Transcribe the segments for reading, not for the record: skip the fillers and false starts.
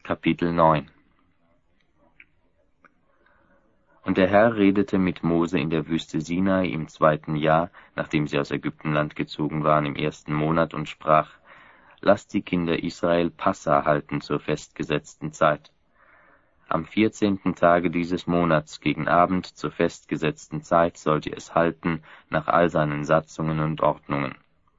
Kapitel 9. Und der Herr redete mit Mose in der Wüste Sinai im 2. Jahr, nachdem sie aus Ägyptenland gezogen waren, im 1. Monat, und sprach: Lasst die Kinder Israel Passa halten zur festgesetzten Zeit. Am 14. Tage dieses Monats gegen Abend zur festgesetzten Zeit sollt ihr es halten, nach all seinen Satzungen und Ordnungen.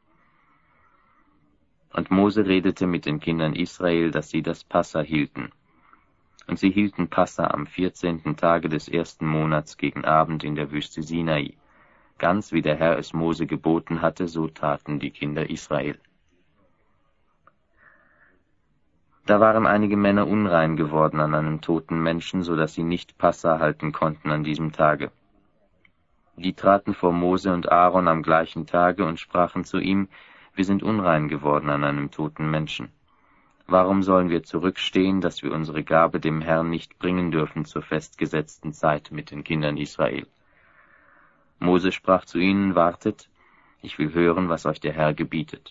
Und Mose redete mit den Kindern Israel, dass sie das Passa hielten. Und sie hielten Passa am 14. Tage des 1. Monats gegen Abend in der Wüste Sinai. Ganz wie der Herr es Mose geboten hatte, so taten die Kinder Israel. Da waren einige Männer unrein geworden an einem toten Menschen, so dass sie nicht Passa halten konnten an diesem Tage. Die traten vor Mose und Aaron am gleichen Tage und sprachen zu ihm: Wir sind unrein geworden an einem toten Menschen. Warum sollen wir zurückstehen, dass wir unsere Gabe dem Herrn nicht bringen dürfen zur festgesetzten Zeit mit den Kindern Israel? Mose sprach zu ihnen: Wartet, ich will hören, was euch der Herr gebietet.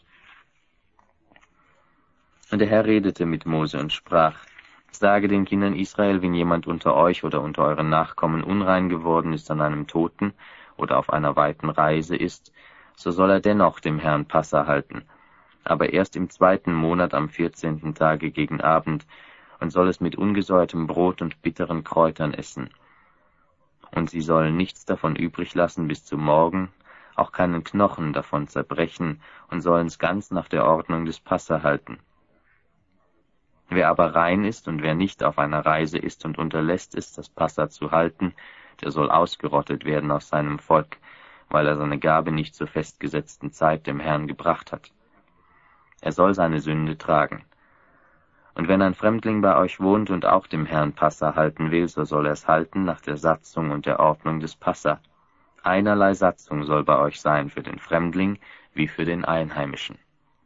Und der Herr redete mit Mose und sprach: Sage den Kindern Israel, wenn jemand unter euch oder unter euren Nachkommen unrein geworden ist an einem Toten oder auf einer weiten Reise ist, so soll er dennoch dem Herrn Passa halten, aber erst im 2. Monat am 14. Tage gegen Abend, und soll es mit ungesäuertem Brot und bitteren Kräutern essen. Und sie sollen nichts davon übrig lassen bis zum Morgen, auch keinen Knochen davon zerbrechen, und sollen's ganz nach der Ordnung des Passa halten. Wer aber rein ist und wer nicht auf einer Reise ist und unterlässt es, das Passa zu halten, der soll ausgerottet werden aus seinem Volk, weil er seine Gabe nicht zur festgesetzten Zeit dem Herrn gebracht hat. Er soll seine Sünde tragen. Und wenn ein Fremdling bei euch wohnt und auch dem Herrn Passa halten will, so soll er es halten nach der Satzung und der Ordnung des Passa. Einerlei Satzung soll bei euch sein für den Fremdling wie für den Einheimischen.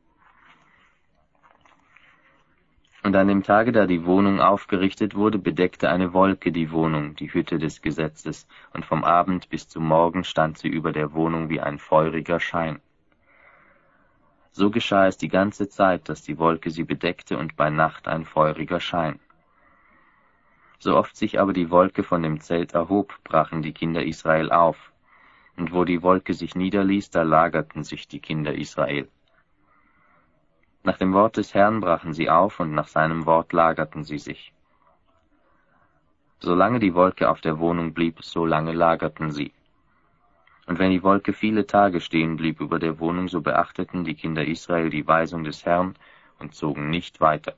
Und an dem Tage, da die Wohnung aufgerichtet wurde, bedeckte eine Wolke die Wohnung, die Hütte des Gesetzes, und vom Abend bis zum Morgen stand sie über der Wohnung wie ein feuriger Schein. So geschah es die ganze Zeit, dass die Wolke sie bedeckte und bei Nacht ein feuriger Schein. So oft sich aber die Wolke von dem Zelt erhob, brachen die Kinder Israel auf, und wo die Wolke sich niederließ, da lagerten sich die Kinder Israel. Nach dem Wort des Herrn brachen sie auf, und nach seinem Wort lagerten sie sich. Solange die Wolke auf der Wohnung blieb, so lange lagerten sie. Und wenn die Wolke viele Tage stehen blieb über der Wohnung, so beachteten die Kinder Israel die Weisung des Herrn und zogen nicht weiter.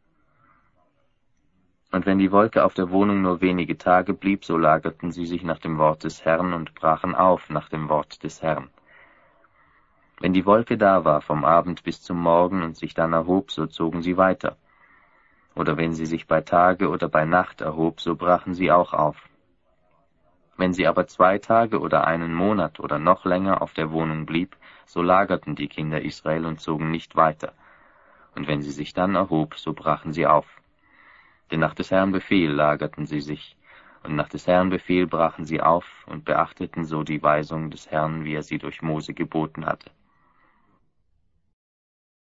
Und wenn die Wolke auf der Wohnung nur wenige Tage blieb, so lagerten sie sich nach dem Wort des Herrn und brachen auf nach dem Wort des Herrn. Wenn die Wolke da war vom Abend bis zum Morgen und sich dann erhob, so zogen sie weiter. Oder wenn sie sich bei Tage oder bei Nacht erhob, so brachen sie auch auf. Wenn sie aber 2 Tage oder einen Monat oder noch länger auf der Wohnung blieb, so lagerten die Kinder Israel und zogen nicht weiter. Und wenn sie sich dann erhob, so brachen sie auf. Denn nach des Herrn Befehl lagerten sie sich, und nach des Herrn Befehl brachen sie auf und beachteten so die Weisung des Herrn, wie er sie durch Mose geboten hatte.